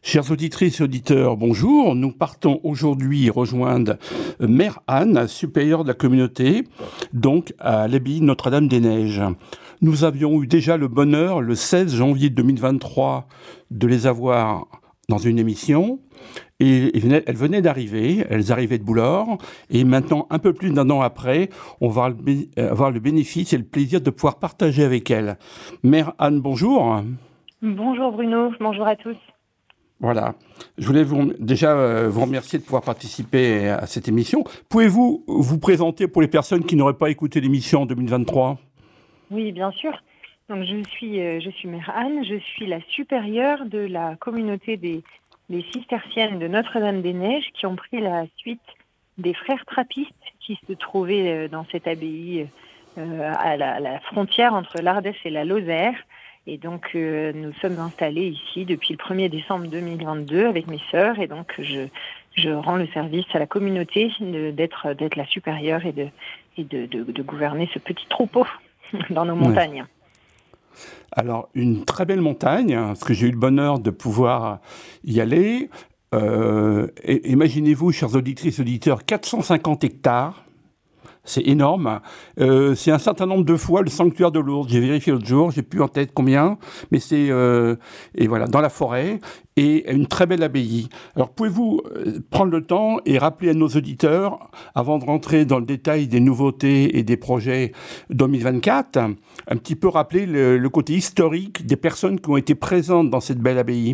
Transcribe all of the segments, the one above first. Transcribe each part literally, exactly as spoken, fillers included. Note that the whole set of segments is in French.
Chères auditrices et auditeurs, bonjour. Nous partons aujourd'hui rejoindre Mère Anne, supérieure de la communauté, donc à l'abbaye Notre-Dame-des-Neiges. Nous avions eu déjà le bonheur, le seize janvier deux mille vingt-trois, de les avoir dans une émission. Et elles venaient d'arriver, elles arrivaient de Boulor, et maintenant, un peu plus d'un an après, on va avoir le bénéfice et le plaisir de pouvoir partager avec elles. Mère Anne, bonjour. Bonjour Bruno, bonjour à tous. Voilà. Je voulais vous, déjà euh, vous remercier de pouvoir participer à cette émission. Pouvez-vous vous présenter pour les personnes qui n'auraient pas écouté l'émission en deux mille vingt-trois ? Oui, bien sûr. Donc, je suis, euh, je suis Mère Anne, je suis la supérieure de la communauté des, des cisterciennes de Notre-Dame-des-Neiges qui ont pris la suite des frères trappistes qui se trouvaient euh, dans cette abbaye euh, à, la, à la frontière entre l'Ardèche et la Lozère. Et donc, euh, nous sommes installés ici depuis le premier décembre deux mille vingt-deux avec mes sœurs. Et donc, je, je rends le service à la communauté de, d'être, d'être la supérieure et, de, et de, de, de gouverner ce petit troupeau dans nos montagnes. Ouais. Alors, une très belle montagne, parce que j'ai eu le bonheur de pouvoir y aller. Euh, et, imaginez-vous, chers auditrices et auditeurs, quatre cent cinquante hectares. C'est énorme. Euh, c'est un certain nombre de fois le sanctuaire de Lourdes. J'ai vérifié l'autre jour, j'ai plus en tête combien, mais c'est euh, et voilà dans la forêt et une très belle abbaye. Alors pouvez-vous prendre le temps et rappeler à nos auditeurs, avant de rentrer dans le détail des nouveautés et des projets deux mille vingt-quatre, un petit peu rappeler le, le côté historique des personnes qui ont été présentes dans cette belle abbaye?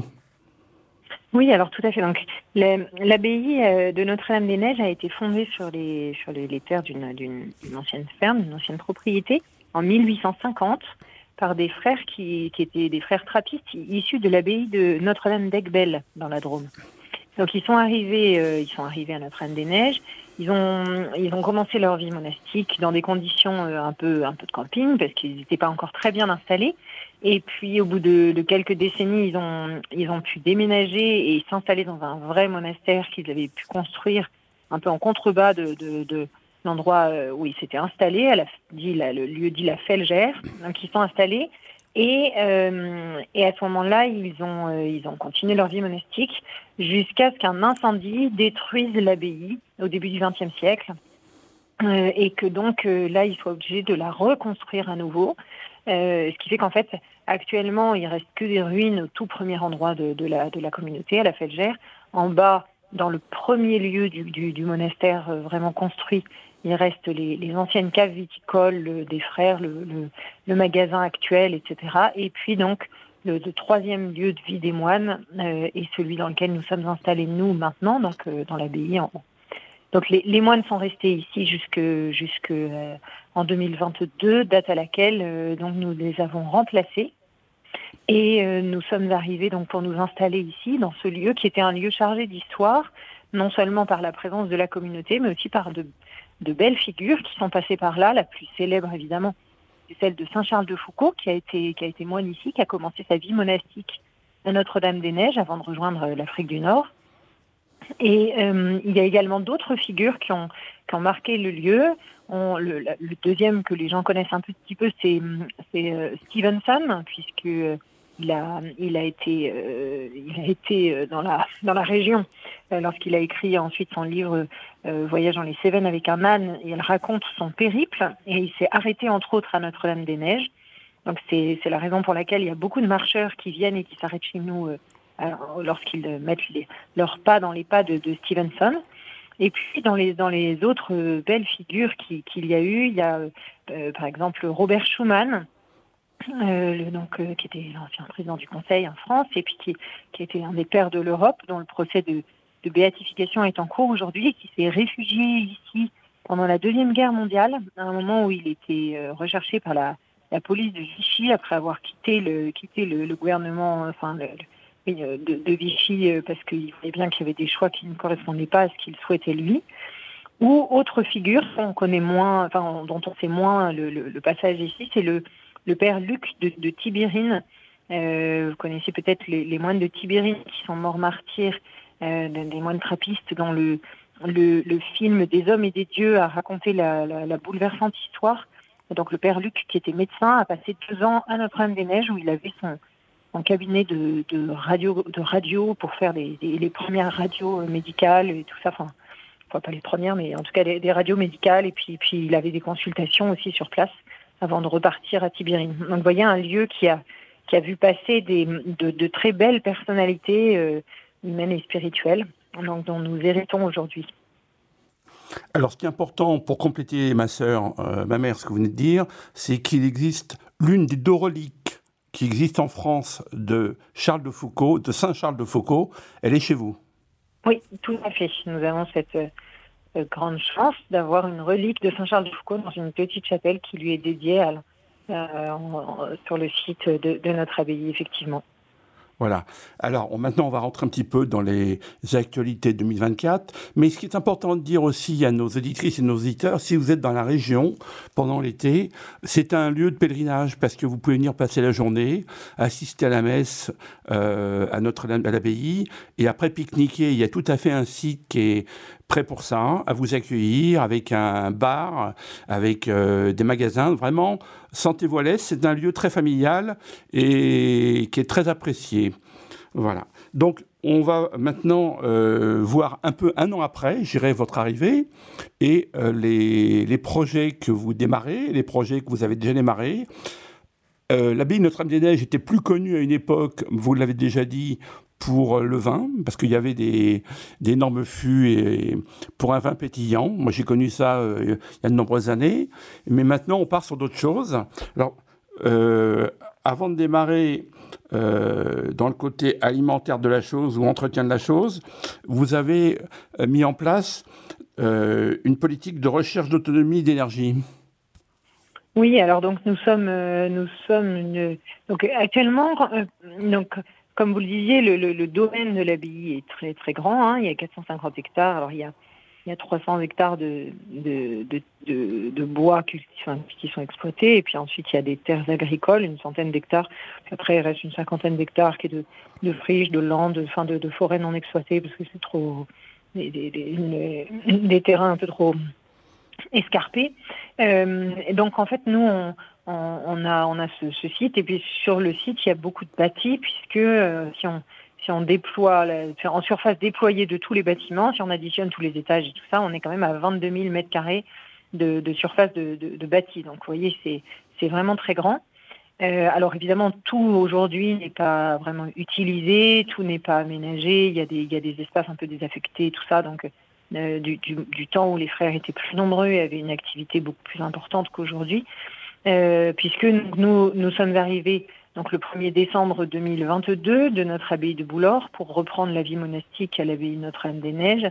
Oui, alors tout à fait. Donc, l'abbaye de Notre-Dame-des-Neiges a été fondée sur les, sur les, les terres d'une, d'une, d'une ancienne ferme, d'une ancienne propriété, en mille huit cent cinquante, par des frères qui, qui étaient des frères trappistes issus de l'abbaye de Notre-Dame d'Aiguebelle, dans la Drôme. Donc, ils sont arrivés, euh, ils sont arrivés à Notre-Dame-des-Neiges. Ils ont, ils ont commencé leur vie monastique dans des conditions euh, un peu, un peu de camping, parce qu'ils n'étaient pas encore très bien installés. Et puis, au bout de, de quelques décennies, ils ont, ils ont pu déménager et s'installer dans un vrai monastère qu'ils avaient pu construire un peu en contrebas de, de, de l'endroit où ils s'étaient installés, à la, dit, la, le lieu dit la Felgère. Donc, ils sont installés. Et, euh, et à ce moment-là, ils ont, euh, ils ont continué leur vie monastique jusqu'à ce qu'un incendie détruise l'abbaye au début du vingtième siècle. Euh, et que donc, euh, là, ils soient obligés de la reconstruire à nouveau. Euh, ce qui fait qu'en fait, actuellement, il reste que des ruines au tout premier endroit de, de, la, de la communauté, à la Felgère. En bas, dans le premier lieu du, du, du monastère euh, vraiment construit, il reste les, les anciennes caves viticoles le, des frères, le, le, le magasin actuel, et cetera. Et puis donc, le, le troisième lieu de vie des moines euh, est celui dans lequel nous sommes installés, nous, maintenant, donc euh, dans l'abbaye en haut. Donc les, les moines sont restés ici jusque, jusque euh, en deux mille vingt-deux, date à laquelle euh, donc nous les avons remplacés. Et euh, nous sommes arrivés donc pour nous installer ici, dans ce lieu qui était un lieu chargé d'histoire, non seulement par la présence de la communauté, mais aussi par de, de belles figures qui sont passées par là. La plus célèbre, évidemment, c'est celle de saint Charles de Foucauld, qui a été, qui a été moine ici, qui a commencé sa vie monastique à Notre-Dame-des-Neiges avant de rejoindre l'Afrique du Nord. Et euh, il y a également d'autres figures qui ont, qui ont marqué le lieu. On, le, le deuxième que les gens connaissent un petit peu, c'est, c'est euh, Stevenson, puisque euh, il a, il a été, euh, il a été dans la, dans la région euh, lorsqu'il a écrit ensuite son livre euh, Voyage dans les Cévennes avec un âne. Et il raconte son périple et il s'est arrêté entre autres à Notre-Dame-des-Neiges. Donc c'est, c'est la raison pour laquelle il y a beaucoup de marcheurs qui viennent et qui s'arrêtent chez nous euh, Alors, lorsqu'ils mettent les, leurs pas dans les pas de, de Stevenson. Et puis, dans les, dans les autres euh, belles figures qui, qu'il y a eu, il y a, euh, par exemple, Robert Schuman, euh, le, donc, euh, qui était l'ancien président du Conseil en France, et puis qui, qui était un des pères de l'Europe, dont le procès de, de béatification est en cours aujourd'hui, et qui s'est réfugié ici pendant la Deuxième Guerre mondiale, à un moment où il était euh, recherché par la, la police de Vichy, après avoir quitté le, quitté le, le gouvernement, enfin, le, De, de Vichy parce qu'il voyait bien qu'il y avait des choix qui ne correspondaient pas à ce qu'il souhaitait lui, ou autre figure qu'on connaît moins, enfin dont on sait moins le, le, le passage ici, c'est le, le père Luc de, de Tibérine. Euh, vous connaissez peut-être les, les moines de Tibérine qui sont morts martyrs, euh, des moines trappistes dont le, le, le film Des hommes et des dieux a raconté la, la, la bouleversante histoire. Donc le père Luc, qui était médecin, a passé deux ans à Notre-Dame-des-Neiges où il avait son en cabinet de, de radio, de radio pour faire des, des, les premières radios médicales et tout ça. Enfin, pas les premières, mais en tout cas des, des radios médicales. Et puis, puis il avait des consultations aussi sur place avant de repartir à Tibérine. Donc, vous voyez, un lieu qui a, qui a vu passer des, de, de très belles personnalités euh, humaines et spirituelles, donc, dont nous héritons aujourd'hui. Alors, ce qui est important pour compléter, ma sœur, euh, ma mère, ce que vous venez de dire, c'est qu'il existe l'une des deux reliques qui existent en France de Charles de Foucauld, de Saint Charles de Foucauld. Elle est chez vous. Oui, tout à fait. Nous avons cette euh, grande chance d'avoir une relique de Saint Charles de Foucauld dans une petite chapelle qui lui est dédiée à, euh, en, en, sur le site de, de notre abbaye, effectivement. Voilà. Alors, on, maintenant, on va rentrer un petit peu dans les actualités deux mille vingt-quatre. Mais ce qui est important de dire aussi à nos auditrices et nos auditeurs, si vous êtes dans la région pendant l'été, c'est un lieu de pèlerinage parce que vous pouvez venir passer la journée, assister à la messe euh, à Notre-Dame à l'abbaye et après pique-niquer. Il y a tout à fait un site qui est prêt pour ça, à vous accueillir avec un bar, avec euh, des magasins. Vraiment, sentez-vous à l'aise. C'est un lieu très familial et qui est très apprécié. Voilà. Donc, on va maintenant euh, voir un peu un an après, j'irai votre arrivée, et euh, les, les projets que vous démarrez, les projets que vous avez déjà démarrés. Euh, l'abbaye Notre-Dame-des-Neiges était plus connue à une époque, vous l'avez déjà dit, pour le vin, parce qu'il y avait des, d'énormes fûts et, pour un vin pétillant. Moi, j'ai connu ça euh, il y a de nombreuses années. Mais maintenant, on part sur d'autres choses. Alors, euh, avant de démarrer euh, dans le côté alimentaire de la chose ou entretien de la chose, vous avez mis en place euh, une politique de recherche d'autonomie d'énergie. Oui, alors donc nous sommes, euh, nous sommes une... donc actuellement, euh, donc comme vous le disiez, le, le, le domaine de l'abbaye est très très grand. Hein, il y a quatre cent cinquante hectares. Alors il y a il y a trois cents hectares de de, de, de, de bois qui, enfin, qui sont exploités, et puis ensuite il y a des terres agricoles, une centaine d'hectares. Après il reste une cinquantaine d'hectares qui est de de friches, de landes, enfin de, de forêts non exploitées parce que c'est trop des, des, des, des terrains un peu trop escarpé. Euh, et donc en fait nous on, on, on a on a ce, ce site, et puis sur le site il y a beaucoup de bâtis puisque euh, si on si on déploie la, en surface déployée de tous les bâtiments, si on additionne tous les étages et tout ça, on est quand même à vingt-deux mille mètres carrés de, de surface de, de, de bâtis. Donc vous voyez c'est c'est vraiment très grand. Euh, alors évidemment tout aujourd'hui n'est pas vraiment utilisé, tout n'est pas aménagé. Il y a des il y a des espaces un peu désaffectés, tout ça. Donc Euh, du, du, du temps où les frères étaient plus nombreux et avaient une activité beaucoup plus importante qu'aujourd'hui, euh, puisque nous, nous sommes arrivés donc le premier décembre deux mille vingt-deux de notre abbaye de Boulor pour reprendre la vie monastique à l'abbaye Notre-Dame-des-Neiges.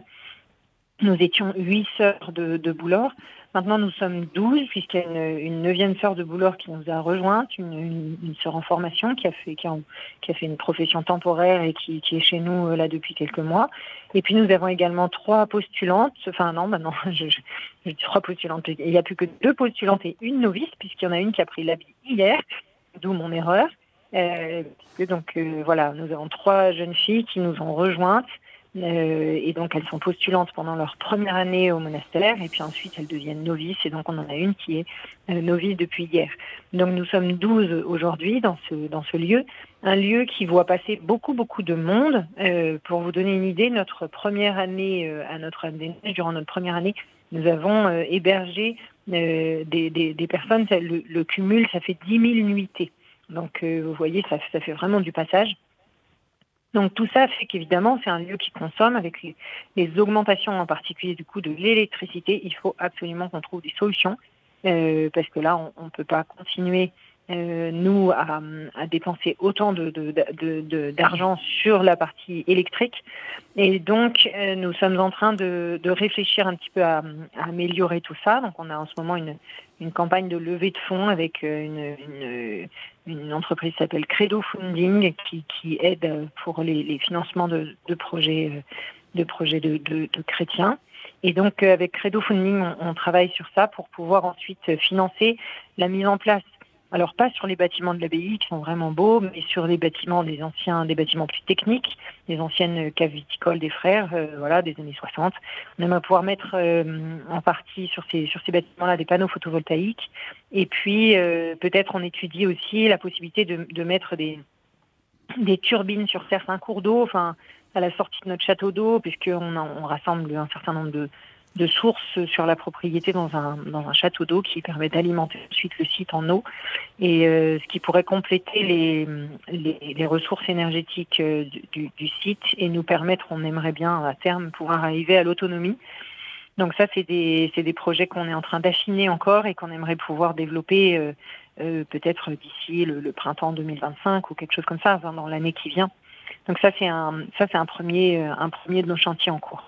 Nous étions huit sœurs de, de Boulor. Maintenant, nous sommes douze, puisqu'il y a une, une neuvième sœur de Boulor qui nous a rejointe, une, une, une sœur en formation qui a fait, qui a, qui a fait une profession temporaire et qui, qui est chez nous là depuis quelques mois. Et puis, nous avons également trois postulantes. Enfin, non, maintenant, je, je, je dis trois postulantes. Il n'y a plus que deux postulantes et une novice, puisqu'il y en a une qui a pris l'habit hier, d'où mon erreur. Euh, donc, euh, voilà, nous avons trois jeunes filles qui nous ont rejointes. Euh, et donc elles sont postulantes pendant leur première année au monastère, et puis ensuite elles deviennent novices, et donc on en a une qui est euh, novice depuis hier. Donc nous sommes douze aujourd'hui dans ce, dans ce lieu, un lieu qui voit passer beaucoup beaucoup de monde. Euh, pour vous donner une idée, notre première année euh, à Notre-Dame-des-Neiges, durant notre première année, nous avons euh, hébergé euh, des, des, des personnes, le, le cumul ça fait dix mille nuitées. Donc euh, vous voyez, ça, ça fait vraiment du passage. Donc tout ça fait qu'évidemment c'est un lieu qui consomme, avec les, les augmentations en particulier du coût de l'électricité. Il faut absolument qu'on trouve des solutions euh, parce que là on ne peut pas continuer euh, nous à, à dépenser autant de, de, de, de, d'argent sur la partie électrique, et donc euh, nous sommes en train de, de réfléchir un petit peu à, à améliorer tout ça. Donc on a en ce moment une une campagne de levée de fonds avec une, une, une entreprise qui s'appelle Credo Funding qui, qui aide pour les, les financements de, de projets, de, projets de, de, de chrétiens. Et donc avec Credo Funding, on, on travaille sur ça pour pouvoir ensuite financer la mise en place. Alors pas sur les bâtiments de l'abbaye qui sont vraiment beaux, mais sur les bâtiments des anciens, des bâtiments plus techniques, des anciennes caves viticoles des frères, euh, voilà, des années soixante. On aimerait pouvoir mettre euh, en partie sur ces sur ces bâtiments-là des panneaux photovoltaïques, et puis euh, peut-être on étudie aussi la possibilité de, de mettre des des turbines sur certains cours d'eau, enfin, à la sortie de notre château d'eau, puisqu'on on rassemble un certain nombre de, de sources sur la propriété dans un, dans un château d'eau qui permet d'alimenter ensuite le site en eau, et euh, ce qui pourrait compléter les, les, les ressources énergétiques euh, du, du site et nous permettre, on aimerait bien à terme pouvoir arriver à l'autonomie. Donc ça, c'est des, c'est des projets qu'on est en train d'affiner encore et qu'on aimerait pouvoir développer euh, euh, peut-être d'ici le, le printemps deux mille vingt-cinq ou quelque chose comme ça, enfin, dans l'année qui vient. Donc ça, c'est un, ça, c'est un premier, un premier de nos chantiers en cours.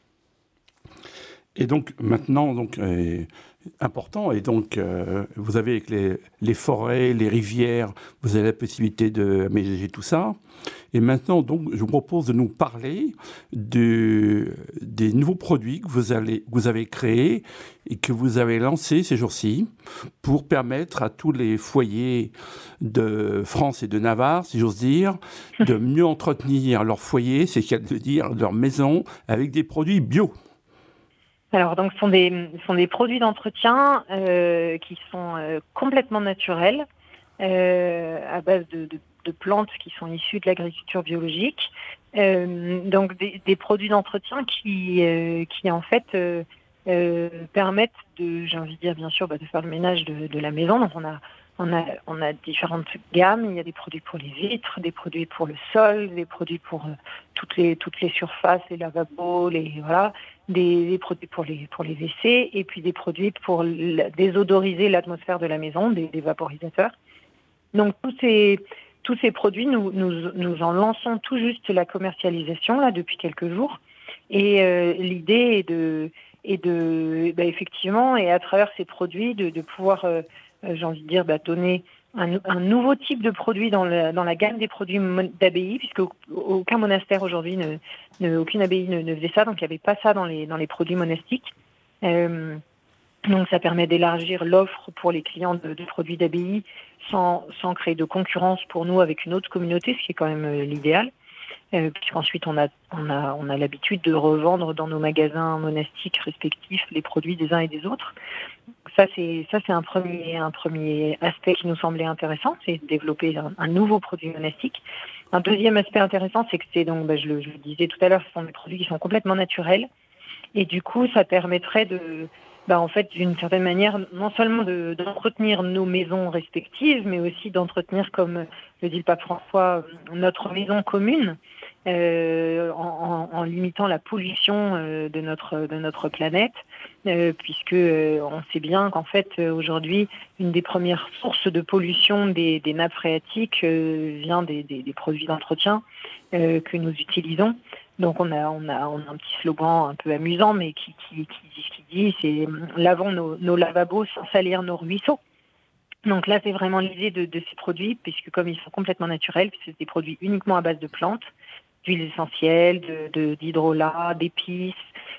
Et donc maintenant, donc euh, important, et donc euh, vous avez avec les, les forêts, les rivières, vous avez la possibilité d'aménager tout ça. Et maintenant, donc, je vous propose de nous parler de, des nouveaux produits que vous, allez, que vous avez créés et que vous avez lancés ces jours-ci pour permettre à tous les foyers de France et de Navarre, si j'ose dire, de mieux entretenir leur foyer, c'est ce qu'il y a de dire, leur maison, avec des produits bio. Alors, donc, ce sont des, ce sont des produits d'entretien euh, qui sont euh, complètement naturels, euh, à base de, de, de plantes qui sont issues de l'agriculture biologique. Euh, donc, des, des produits d'entretien qui, euh, qui en fait, euh, euh, permettent de, j'ai envie de dire, bien sûr, bah, de faire le ménage de, de la maison. Donc, on a, on a, on a différentes gammes. Il y a des produits pour les vitres, des produits pour le sol, des produits pour euh, toutes les, toutes les surfaces, les lavabos, les, voilà. Des, des produits pour les, pour les W C et puis des produits pour la, désodoriser l'atmosphère de la maison, des, des vaporisateurs. Donc tous ces, tous ces produits, nous, nous, nous en lançons tout juste la commercialisation là depuis quelques jours. Et euh, l'idée est de, est de bah, effectivement, et à travers ces produits, de, de pouvoir, euh, j'ai envie de dire, bah, donner Un, un nouveau type de produit dans, le, dans la gamme des produits d'abbaye, puisque aucun monastère aujourd'hui, ne, ne, aucune abbaye ne, ne faisait ça, donc il n'y avait pas ça dans les, dans les produits monastiques. Euh, donc ça permet d'élargir l'offre pour les clients de, de produits d'abbaye sans, sans créer de concurrence pour nous avec une autre communauté, ce qui est quand même euh, l'idéal. Euh, puisqu'ensuite on a, on a, on a l'habitude de revendre dans nos magasins monastiques respectifs les produits des uns et des autres. Ça, c'est, ça, c'est un premier, un premier aspect qui nous semblait intéressant, c'est de développer un, un nouveau produit monastique. Un deuxième aspect intéressant, c'est que c'est donc, bah, je, le, je le disais tout à l'heure, ce sont des produits qui sont complètement naturels. Et du coup, ça permettrait de, bah, en fait, d'une certaine manière, non seulement de, d'entretenir nos maisons respectives, mais aussi d'entretenir, comme le dit le pape François, notre maison commune, euh, en, en, en limitant la pollution euh, de notre de notre planète, euh, puisque euh, on sait bien qu'en fait euh, aujourd'hui une des premières sources de pollution des, des nappes phréatiques euh, vient des, des, des produits d'entretien euh, que nous utilisons. Donc on a on a on a un petit slogan un peu amusant, mais qui qui qui dit ce qu'il dit, c'est lavons nos, nos lavabos sans salir nos ruisseaux. Donc là, c'est vraiment l'idée de, de ces produits, puisque comme ils sont complètement naturels, puisque c'est des produits uniquement à base de plantes, d'huiles essentielles, de, de, d'hydrolat, d'épices,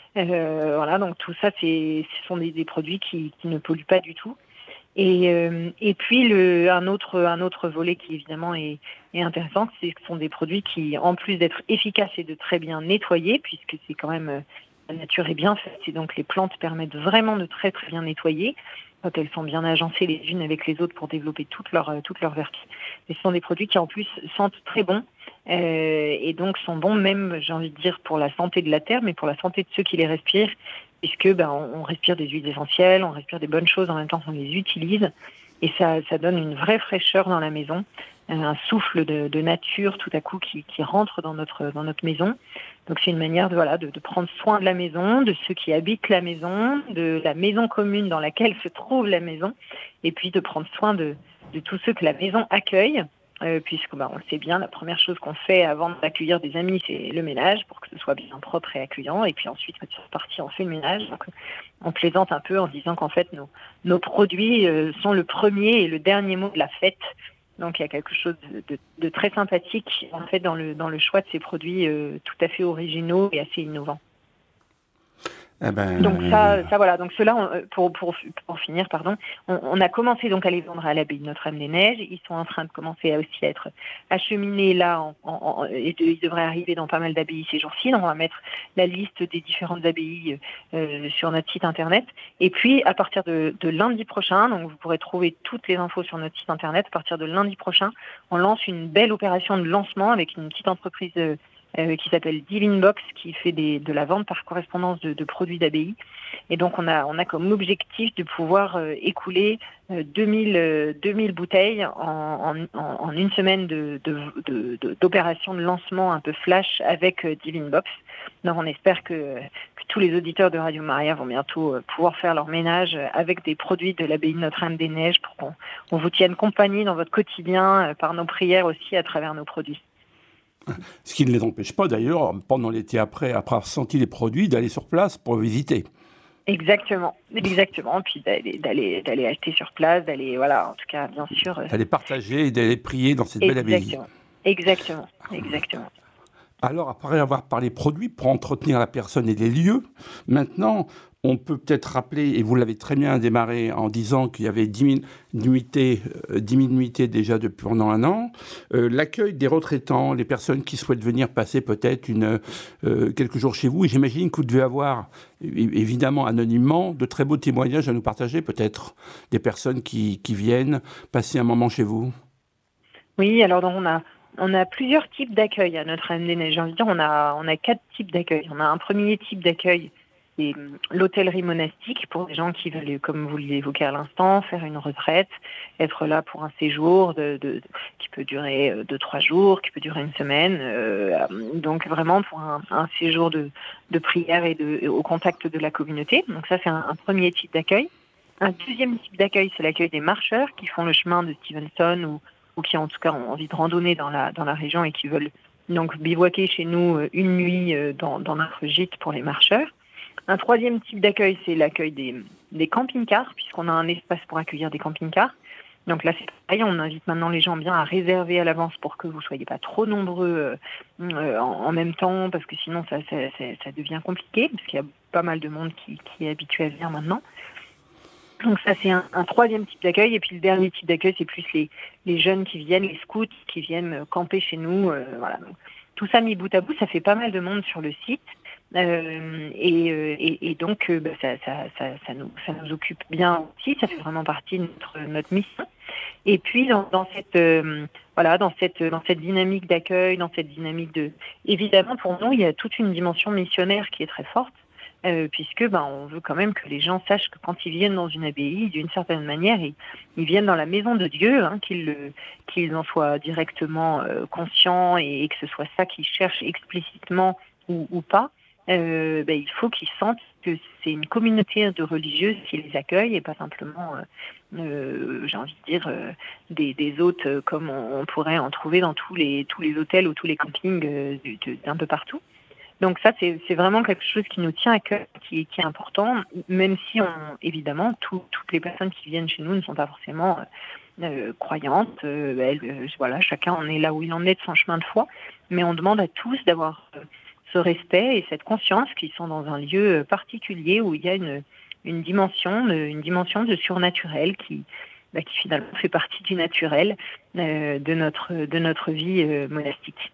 euh, voilà. Donc tout ça, c'est, ce sont des, des produits qui, qui ne polluent pas du tout. Et, euh, et puis le, un autre, un autre volet qui évidemment est, est intéressant, c'est que ce sont des produits qui, en plus d'être efficaces et de très bien nettoyer, puisque c'est quand même la nature est bien faite, et donc les plantes permettent vraiment de très très bien nettoyer quand elles sont bien agencées les unes avec les autres pour développer toutes leurs toutes leurs vertus. Et ce sont des produits qui en plus sentent très bon euh, et donc sont bons même, j'ai envie de dire, pour la santé de la terre, mais pour la santé de ceux qui les respirent, puisque ben on, on respire des huiles essentielles, on respire des bonnes choses en même temps qu'on les utilise, et ça ça donne une vraie fraîcheur dans la maison, un souffle de, de nature tout à coup qui, qui rentre dans notre dans notre maison. Donc c'est une manière de voilà de, de prendre soin de la maison, de ceux qui habitent la maison, de la maison commune dans laquelle se trouve la maison, et puis de prendre soin de, de tous ceux que la maison accueille, euh, puisque bah, on le sait bien, la première chose qu'on fait avant d'accueillir des amis, c'est le ménage pour que ce soit bien propre et accueillant, et puis ensuite quand ils sont partis, on fait le ménage. Donc on plaisante un peu en disant qu'en fait nos, nos produits euh, sont le premier et le dernier mot de la fête. Donc il y a quelque chose de, de, de très sympathique en fait dans le dans le choix de ces produits euh, tout à fait originaux et assez innovants. Eh ben... Donc ça, ça voilà. Donc cela, pour, pour, pour finir, pardon, on, on a commencé donc à les vendre à l'abbaye de Notre-Dame-des-Neiges. Ils sont en train de commencer à aussi à être acheminés là, en, en, en, et de, ils devraient arriver dans pas mal d'abbayes ces jours-ci. Donc on va mettre la liste des différentes abbayes euh, sur notre site internet. Et puis à partir de, de lundi prochain, donc vous pourrez trouver toutes les infos sur notre site internet. À partir de lundi prochain, on lance une belle opération de lancement avec une petite entreprise de Euh, qui s'appelle Divine Box, qui fait des, de la vente par correspondance de, de produits d'abbaye. Et donc, on a, on a comme objectif de pouvoir euh, écouler euh, deux mille, euh, deux mille bouteilles en, en, en une semaine de, de, de, de, d'opération de lancement un peu flash avec euh, Divine Box. Donc, on espère que, que tous les auditeurs de Radio Maria vont bientôt euh, pouvoir faire leur ménage avec des produits de l'abbaye de Notre-Dame-des-Neiges pour qu'on on vous tienne compagnie dans votre quotidien euh, par nos prières aussi à travers nos produits. Ce qui ne les empêche pas d'ailleurs, pendant l'été après, après avoir senti les produits, d'aller sur place pour visiter. Exactement, exactement. Puis d'aller, d'aller, d'aller acheter sur place, d'aller, voilà, en tout cas, bien sûr. D'aller partager et d'aller prier dans cette belle abbaye. Exactement, exactement. Alors, après avoir parlé produits pour entretenir la personne et les lieux, maintenant, on peut peut-être rappeler, et vous l'avez très bien démarré en disant qu'il y avait dix mille nuitées, euh, dix mille nuitées déjà depuis pendant un an, euh, l'accueil des retraitants, les personnes qui souhaitent venir passer peut-être une, euh, quelques jours chez vous. Et j'imagine que vous devez avoir, évidemment anonymement, de très beaux témoignages à nous partager, peut-être des personnes qui, qui viennent passer un moment chez vous. Oui, alors donc on a... On a plusieurs types d'accueil à Notre-Dame-des-Neiges. J'ai envie de dire, on a, on a quatre types d'accueil. On a un premier type d'accueil, c'est l'hôtellerie monastique pour des gens qui veulent, comme vous l'évoquez à l'instant, faire une retraite, être là pour un séjour de, de, qui peut durer deux, trois jours, qui peut durer une semaine. Euh, donc vraiment pour un, un séjour de, de prière et de, au contact de la communauté. Donc ça, c'est un, un premier type d'accueil. Un deuxième type d'accueil, c'est l'accueil des marcheurs qui font le chemin de Stevenson ou ou qui en tout cas ont envie de randonner dans la, dans la région et qui veulent donc bivouaquer chez nous une nuit dans, dans notre gîte pour les marcheurs. Un troisième type d'accueil, c'est l'accueil des, des camping-cars, puisqu'on a un espace pour accueillir des camping-cars. Donc là, c'est pareil, on invite maintenant les gens bien à réserver à l'avance pour que vous ne soyez pas trop nombreux euh, en, en même temps, parce que sinon, ça, ça, ça, ça devient compliqué, parce qu'il y a pas mal de monde qui, qui est habitué à venir maintenant. Donc ça, c'est un, un troisième type d'accueil. Et puis le dernier type d'accueil, c'est plus les, les jeunes qui viennent, les scouts qui viennent camper chez nous. Euh, voilà. Donc, tout ça mis bout à bout, ça fait pas mal de monde sur le site. Euh, et, et, et donc, euh, bah, ça, ça, ça, ça, nous, ça nous occupe bien aussi. Ça fait vraiment partie de notre, notre mission. Et puis, dans, dans cette... Euh, Voilà, dans cette, dans cette dynamique d'accueil, dans cette dynamique de... Évidemment, pour nous, il y a toute une dimension missionnaire qui est très forte. Euh, puisque ben, on veut quand même que les gens sachent que quand ils viennent dans une abbaye, d'une certaine manière, ils, ils viennent dans la maison de Dieu, hein, qu'ils, qu'ils en soient directement euh, conscients et, et que ce soit ça qu'ils cherchent explicitement ou, ou pas. Euh, ben, il faut qu'ils sentent que c'est une communauté de religieuses qui les accueille et pas simplement, euh, euh, j'ai envie de dire, euh, des, des hôtes euh, comme on, on pourrait en trouver dans tous les, tous les hôtels ou tous les campings euh, de, de, d'un peu partout. Donc ça, c'est, c'est vraiment quelque chose qui nous tient à cœur, qui, qui est important, même si, on, évidemment, tout, toutes les personnes qui viennent chez nous ne sont pas forcément euh, croyantes. Euh, elles, euh, voilà, chacun en est là où il en est de son chemin de foi, mais on demande à tous d'avoir euh, ce respect et cette conscience qu'ils sont dans un lieu particulier où il y a une, une, dimension, de, une dimension de surnaturel qui, bah, qui finalement fait partie du naturel euh, de, notre, de notre vie euh, monastique.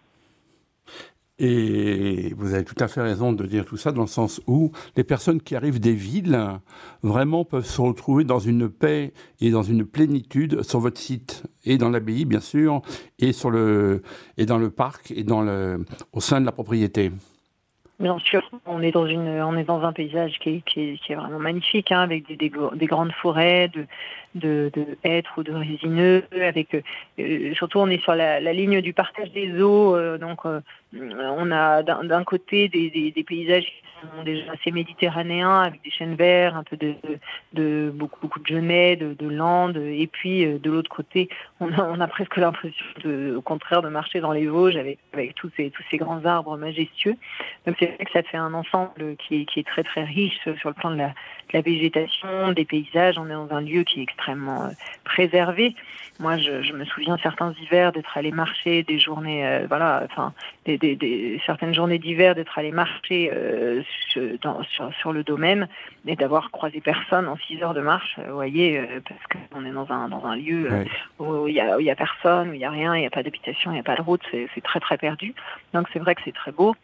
Et vous avez tout à fait raison de dire tout ça, dans le sens où les personnes qui arrivent des villes, vraiment peuvent se retrouver dans une paix et dans une plénitude sur votre site, et dans l'abbaye, bien sûr, et, sur le, et dans le parc, et dans le, au sein de la propriété. Bien sûr, on est dans une, on est dans un paysage qui est, qui est, qui est vraiment magnifique, hein, avec des, des, des grandes forêts de, de, de hêtres ou de résineux, avec euh, surtout on est sur la, la ligne du partage des eaux, euh, donc euh, on a d'un, d'un côté des, des, des paysages qui sont déjà assez méditerranéens, avec des chênes verts, un peu de, de, de beaucoup, beaucoup de genêts, de, de landes, et puis euh, de l'autre côté, on a, on a presque l'impression, de, au contraire, de marcher dans les Vosges avec, avec tous ces, tous ces grands arbres majestueux. Donc c'est vrai que ça fait un ensemble qui est, qui est très très riche sur le plan de la, de la végétation, des paysages. On est dans un lieu qui est extrêmement euh, préservé. Moi, je, je me souviens certains hivers d'être allé marcher, des journées, euh, voilà, enfin, des, des, des, certaines journées d'hiver d'être allé marcher euh, sur, dans, sur, sur le domaine et d'avoir croisé personne en six heures de marche. Vous voyez, euh, parce qu'on est dans un dans un lieu euh, ouais. où il y a où il y a personne, où il y a rien, il y a pas d'habitation, il y a pas de route, c'est, c'est très très perdu. Donc c'est vrai que c'est très beau.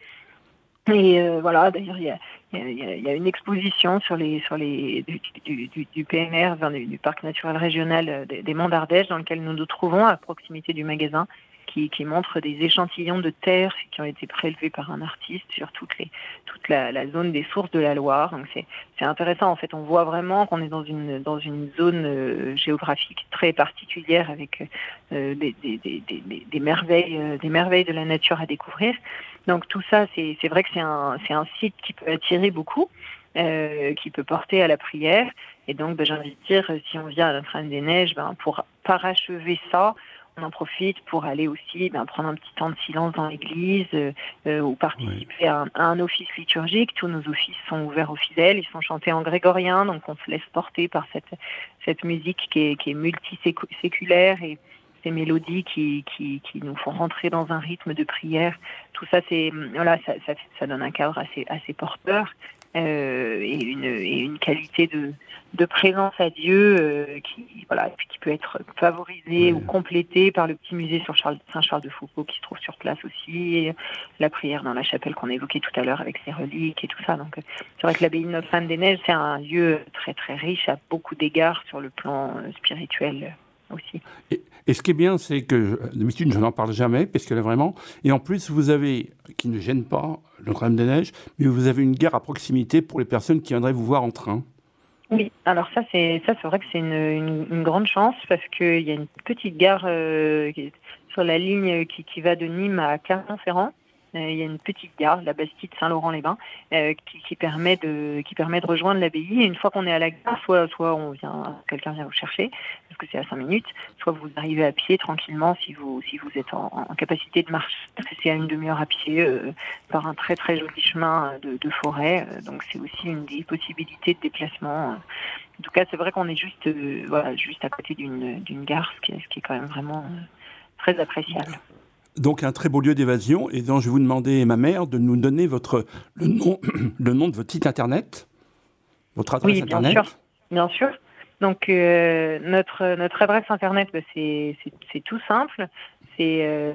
Et euh, voilà, d'ailleurs, il y a, il y, a, il y a une exposition sur les, sur les, du, du, du, du P N R, enfin, du, du Parc naturel régional des, des Monts d'Ardèche, dans lequel nous nous trouvons à proximité du magasin, qui, qui montre des échantillons de terre qui ont été prélevés par un artiste sur toutes les, toute la, la zone des sources de la Loire. Donc c'est, c'est intéressant, en fait, on voit vraiment qu'on est dans une, dans une zone euh, géographique très particulière avec euh, des, des, des, des, des, merveilles, euh, des merveilles de la nature à découvrir. Donc tout ça, c'est, c'est vrai que c'est un, c'est un site qui peut attirer beaucoup, euh, qui peut porter à la prière. Et donc, ben, j'ai envie de dire, si on vient à Notre-Dame-des-Neiges, ben, pour parachever ça, on en profite pour aller aussi ben, prendre un petit temps de silence dans l'église euh, ou participer oui. à, un, à un office liturgique. Tous nos offices sont ouverts aux fidèles, ils sont chantés en grégorien, donc on se laisse porter par cette, cette musique qui est, qui est multiséculaire et ces mélodies qui, qui, qui nous font rentrer dans un rythme de prière. Tout ça, c'est, voilà, ça, ça, ça donne un cadre assez, assez porteur euh, et, une, et une qualité de, de présence à Dieu euh, qui, voilà, qui peut être favorisée oui. ou complétée par le petit musée sur Charles, Saint-Charles-de-Foucauld qui se trouve sur place aussi, et la prière dans la chapelle qu'on évoquait tout à l'heure avec ses reliques et tout ça. Donc, c'est vrai que l'abbaye de Notre-Dame-des-Neiges, c'est un lieu très très riche à beaucoup d'égards sur le plan spirituel aussi. Et, et ce qui est bien, c'est que d'habitude, je n'en parle jamais, parce qu'elle est vraiment... Et en plus, vous avez, qui ne gêne pas, Notre-Dame-des-Neiges, mais vous avez une gare à proximité pour les personnes qui viendraient vous voir en train. Oui, alors ça, c'est, ça, c'est vrai que c'est une, une, une grande chance, parce qu'il y a une petite gare euh, sur la ligne qui, qui va de Nîmes à Clermont-Ferrand. Euh, il y a une petite gare, la Bastide Saint-Laurent-les-Bains, euh, qui, qui permet de qui permet de rejoindre l'abbaye. Et une fois qu'on est à la gare, soit soit on vient, quelqu'un vient vous chercher, parce que c'est à cinq minutes, soit vous arrivez à pied tranquillement si vous si vous êtes en, en capacité de marcher, parce que c'est à une demi-heure à pied euh, par un très très joli chemin de, de forêt. Euh, donc c'est aussi une des possibilités de déplacement. En tout cas, c'est vrai qu'on est juste euh, voilà juste à côté d'une d'une gare, ce qui est, ce qui est quand même vraiment euh, très appréciable. Donc un très beau lieu d'évasion, et donc je vais vous demander, ma mère, de nous donner votre, le, nom, le nom de votre site internet, votre adresse oui, bien internet. Sûr, bien sûr. Donc euh, notre, notre adresse internet, bah, c'est, c'est, c'est tout simple, c'est euh,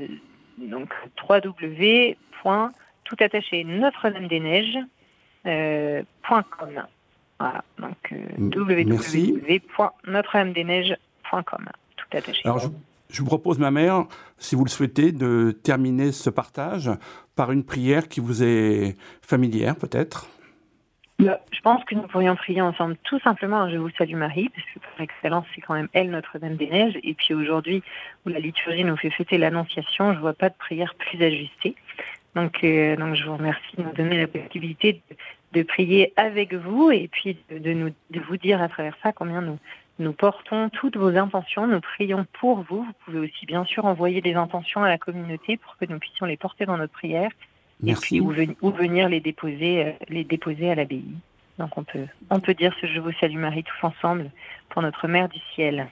donc w w w point tout attaché notre-dame-des-neiges point com. Euh, voilà, donc euh, w w w point notre-dame-des-neiges point com, tout attaché. Alors, je... Je vous propose, ma mère, si vous le souhaitez, de terminer ce partage par une prière qui vous est familière, peut-être. Je pense que nous pourrions prier ensemble tout simplement « Je vous salue Marie », parce que par excellence, c'est quand même elle, Notre-Dame-des-Neiges. Et puis aujourd'hui, où la liturgie nous fait fêter l'Annonciation, je ne vois pas de prière plus ajustée. Donc, euh, donc je vous remercie de nous donner la possibilité de, de prier avec vous et puis de, de, nous, de vous dire à travers ça combien nous... Nous portons toutes vos intentions, nous prions pour vous. Vous pouvez aussi bien sûr envoyer des intentions à la communauté pour que nous puissions les porter dans notre prière. Merci. Et puis ou, ven- ou venir les déposer, euh, les déposer à l'abbaye. Donc on peut, on peut dire ce « Je vous salue Marie » tous ensemble pour notre Mère du ciel.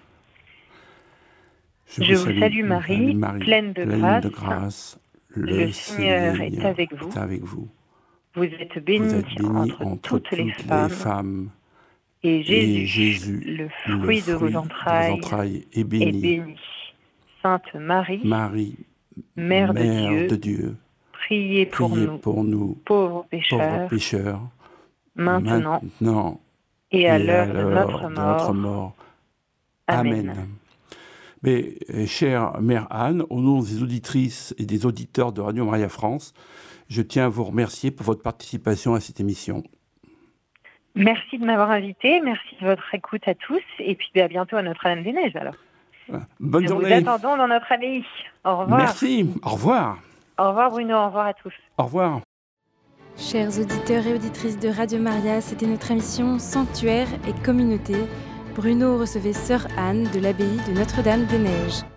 Je, Je vous salue, salue Marie, Marie, pleine de pleine grâce. De grâce. Le, Le Seigneur, Seigneur est avec vous. Est avec vous. Vous êtes bénie, vous êtes bénie entre, entre toutes, toutes les, femmes. les femmes. Et Jésus, et Jésus, le fruit, le fruit de, vos entrailles, de vos entrailles est, béni. est béni. Sainte Marie, Marie Mère, Mère de, Dieu, de Dieu, priez pour, priez nous, pour nous, pauvres pécheurs, pauvres pécheurs maintenant, maintenant et à et l'heure, à de, l'heure notre de notre mort. Amen. Amen. Mais, chère Mère Anne, au nom des auditrices et des auditeurs de Radio Maria France, je tiens à vous remercier pour votre participation à cette émission. Merci de m'avoir invité, merci de votre écoute à tous, et puis à bientôt à Notre-Dame-des-Neiges alors. Bonne Nous journée. Nous attendons dans notre abbaye. Au revoir. Merci, au revoir. Au revoir Bruno, au revoir à tous. Au revoir. Chers auditeurs et auditrices de Radio Maria, c'était notre émission Sanctuaire et Communauté. Bruno recevait Sœur Anne de l'abbaye de Notre-Dame-des-Neiges.